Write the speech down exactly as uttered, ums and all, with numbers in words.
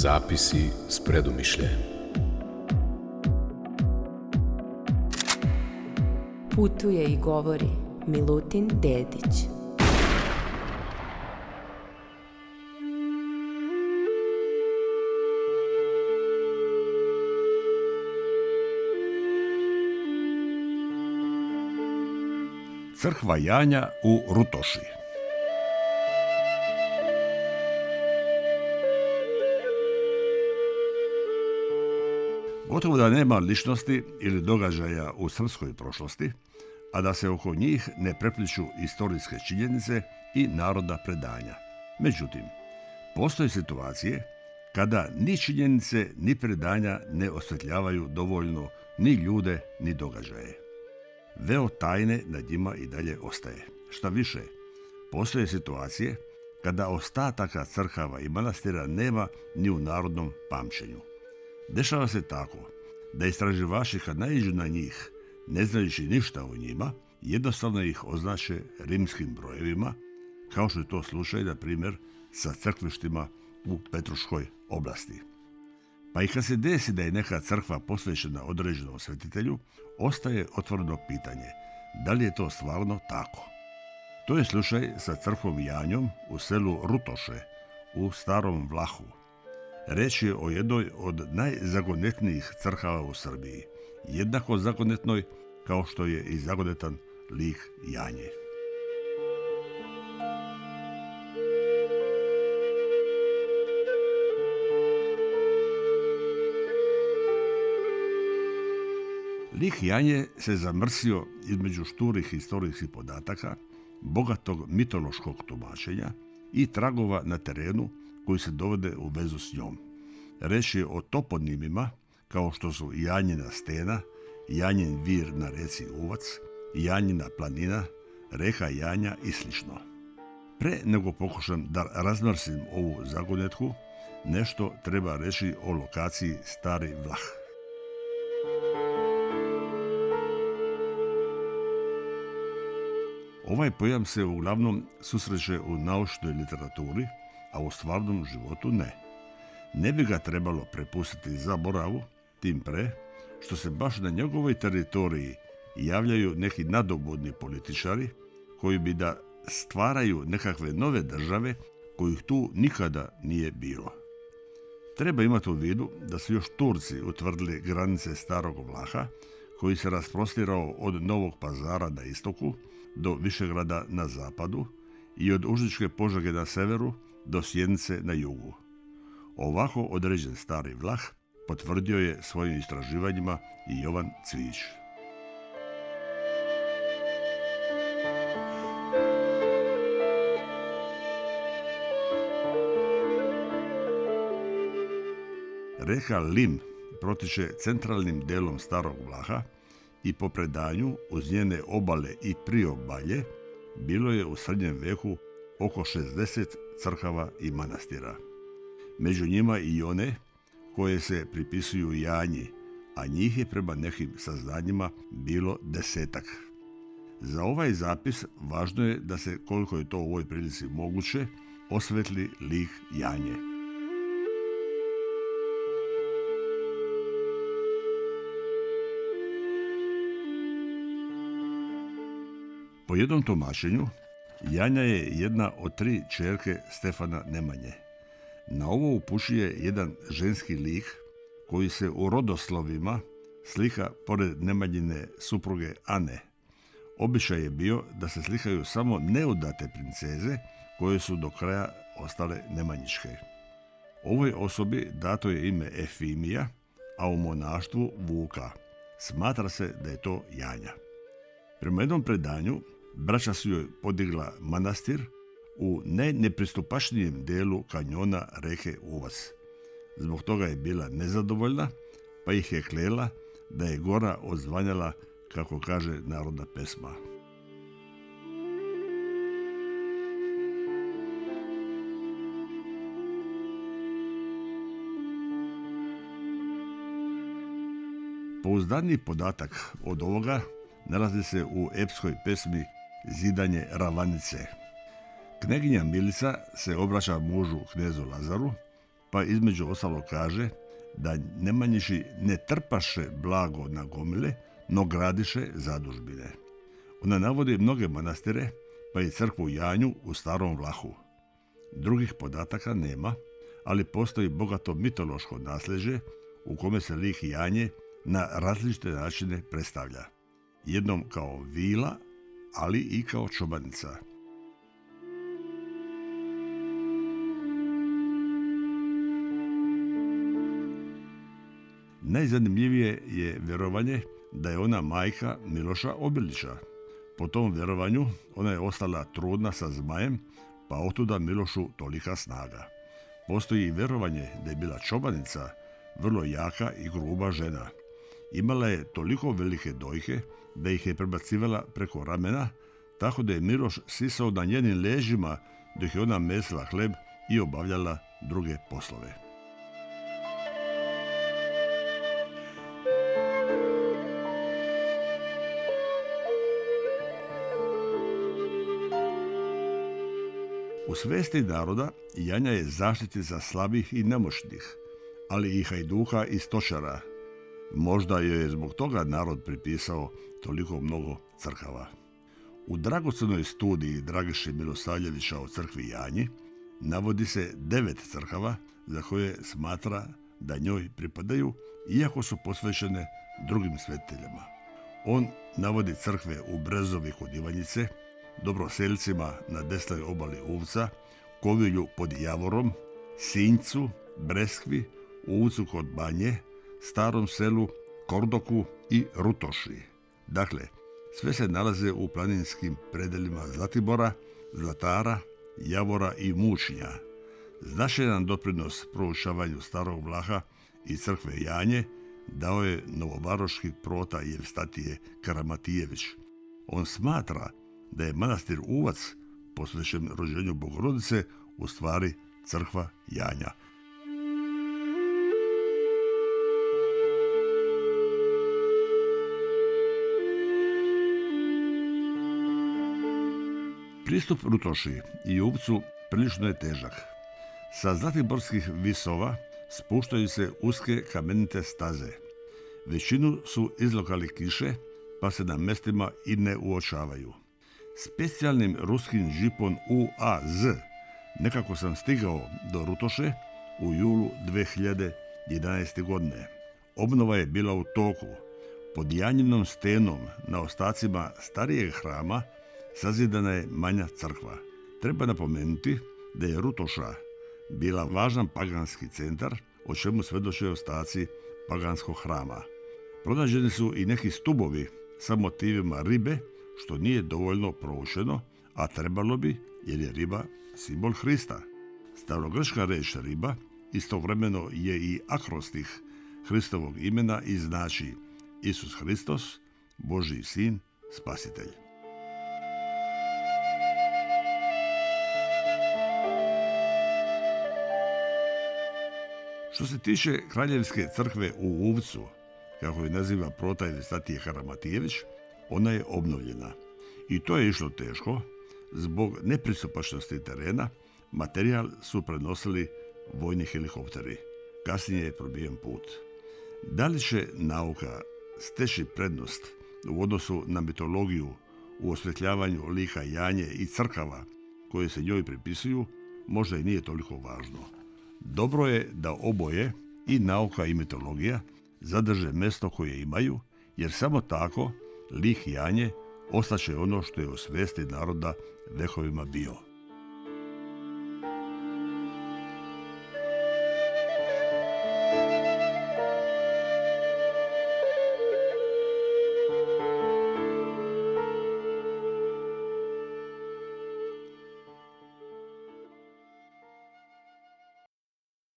Zapisi s predumišljajem. Putuje i govori Milutin Dedić. Crkva Janja u Rutoši. Gotovo da nema ličnosti ili događaja u srpskoj prošlosti, a da se oko njih ne prepliču istorijske činjenice i narodna predanja. Međutim, postoje situacije kada ni činjenice ni predanja ne osvetljavaju dovoljno ni ljude ni događaje. Veo tajne nad njima i dalje ostaje. Šta više, postoje situacije kada ostataka crkava i manastira nema ni u narodnom pamćenju. Dešava se tako da istraživači kad naiđu na njih, ne znajući ništa o njima, jednostavno ih označe rimskim brojevima, kao što je to slučaj, na primjer, sa crkvištima u Petruškoj oblasti. Pa i kad se desi da je neka crkva posvećena određenom svetitelju, ostaje otvoreno pitanje da li je to stvarno tako. To je slučaj sa crkvom Janjom u selu Rutoše u Starom Vlahu. Reč je o jednoj od najzagonetnijih crkava u Srbiji, jednako zagonetnoj kao što je i zagonetan lik Janje. Lik Janje se zamrsio između šturih historijskih podataka, bogatog mitološkog tumačenja i tragova na terenu koji se dovode u vezu s njom. Reč je o toponimima kao što su Janjina stena, Janjin vir na reci Uvac, Janjina planina, reka Janja i sl. Pre nego pokušam da razmrsim ovu zagonetku, nešto treba reći o lokaciji Stari Vlah. Ovaj pojam se uglavnom susreće u naučnoj literaturi, a u stvarnom životu ne. Ne bi ga trebalo prepustiti zaboravu, tim pre što se baš na njegovoj teritoriji javljaju neki nadobudni političari koji bi da stvaraju nekakve nove države kojih tu nikada nije bilo. Treba imati u vidu da su još Turci utvrdili granice Starog Vlaha, koji se rasprostirao od Novog Pazara na istoku do Višegrada na zapadu i od Užičke Požege na severu do Sjenice na jugu. Ovako određen Stari Vlah potvrdio je svojim istraživanjima i Jovan Cvijić. Reka Lim protiče centralnim delom Starog Vlaha i po predanju uz njene obale i priobalje bilo je u srednjem veku oko šezdeset crkava i manastira. Među njima i one koje se pripisuju Janji, a njih je prema nekim saznanjima bilo desetak. Za ovaj zapis važno je da se, koliko je to u ovoj prilici moguće, osvetli lik Janje. Po jednom tumačenju, Janja je jedna od tri ćerke Stefana Nemanje. Na ovo upućuje jedan ženski lik koji se u rodoslovima slika pored Nemanjine supruge Ane. Običaj je bio da se slikaju samo neudate princeze koje su do kraja ostale nemanjičke. Ovoj osobi dato je ime Efimija, a u monaštvu Vuka. Smatra se da je to Janja. Prema jednom predanju, braća su joj podigla manastir u najnepristupačnijem delu kanjona reke Uvac. Zbog toga je bila nezadovoljna, pa ih je klela da je gora odzvanjala, kako kaže narodna pesma. Pouzdani podatak od ovoga nalazi se u epskoj pesmi Zidanje Ravanice. Kneginja Milica se obraća mužu knezu Lazaru, pa pa između ostalo kaže da Nemanjići ne trpaše blago na gomile, no gradiše zadužbine. Ona navodi mnoge manastire, pa i crkvu Janju u Starom Vlahu. Drugih podataka nema, ali postoji bogato mitološko nasljeđe u kome se lik Janje na različite načine predstavlja. Jednom kao vila, ali i kao čobanica. Najzanimljivije je vjerovanje da je ona majka Miloša Obilića. Po tom vjerovanju ona je ostala trudna sa zmajem, pa otuda Milošu tolika snaga. Postoji i vjerovanje da je bila čobanica, vrlo jaka i gruba žena. Imala je toliko velike dojke da ih je prebacivala preko ramena, tako da je Miloš sisao na njenim ležima dok je ona mesila hleb i obavljala druge poslove. U svesti naroda Janja je zaštitnica slabih i nemoćnih, ali i hajduka i stočara. Možda joj je zbog toga narod pripisao toliko mnogo crkava. U dragocjenoj studiji Dragiše Milosavljevića o crkvi Janji navodi se devet crkava za koje smatra da njoj pripadaju, iako su posvećene drugim svetiteljima. On navodi crkve u Brezovi kod Ivanjice, Dobroseljcima na desnoj obali Uvca, Kovilju pod Javorom, Sinjcu, Breskvi, Uvcu kod Banje, Starom selu, Kordoku i Rutoši. Dakle, sve se nalaze u planinskim predelima Zlatibora, Zlatara, Javora i Mučnja. Značajan doprinos proučavanju Starog Vlaha i crkve Janje dao je novovaroški prota Jevstatije Karamatijević. On smatra da je manastir Uvac, posvećen rođenju Bogorodice, u stvari crkva Janja. Pristup Rutoši i Uvcu prilično je težak. Sa zlatiborskih visova spuštaju se uske kamenite staze. Većinu su izlokali kiše, pa se na mjestima i ne uočavaju. Specijalnim ruskim džipom U A Z nekako sam stigao do Rutoše u julu dve hiljade jedanaeste. godine. Obnova je bila u toku. Pod Janjinom stenom na ostacima starijeg hrama sazidana je manja crkva. Treba napomenuti da je Rutoša bila važan paganski centar, o čemu svjedoče ostaci paganskog hrama. Pronađeni su i neki stubovi sa motivima ribe, što nije dovoljno proučeno, a trebalo bi, jer je riba simbol Hrista. Starogrčka riječ riba istovremeno je i akrostih Hristovog imena i znači Isus Hristos, Božji sin, spasitelj. Što se tiče Kraljevske crkve u Uvcu, kako je naziva prota Jevstatije Karamatijević, ona je obnovljena. I to je išlo teško. Zbog nepristupačnosti terena, materijal su prenosili vojni helikopteri. Kasnije je probijen put. Da li će nauka steći prednost u odnosu na mitologiju u osvjetljavanju lika Janje i crkava koje se njoj pripisuju, možda i nije toliko važno. Dobro je da oboje, i nauka i mitologija, zadrže mjesto koje imaju, jer samo tako lik Janje ostaće ono što je u svijesti naroda vekovima bio.